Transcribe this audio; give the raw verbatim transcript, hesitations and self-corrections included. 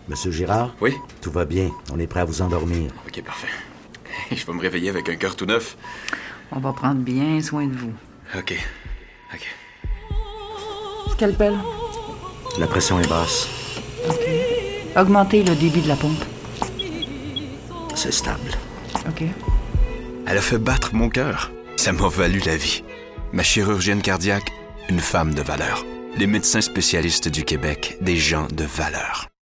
Monsieur Girard? Oui? Tout va bien. On est prêt à vous endormir. OK, parfait. Je vais me réveiller avec un cœur tout neuf. On va prendre bien soin de vous. OK. OK. Scalpel. La pression est basse. OK. Augmentez le débit de la pompe. C'est stable. OK. Elle a fait battre mon cœur. Ça m'a valu la vie. Ma chirurgienne cardiaque, une femme de valeur. Les médecins spécialistes du Québec, des gens de valeur.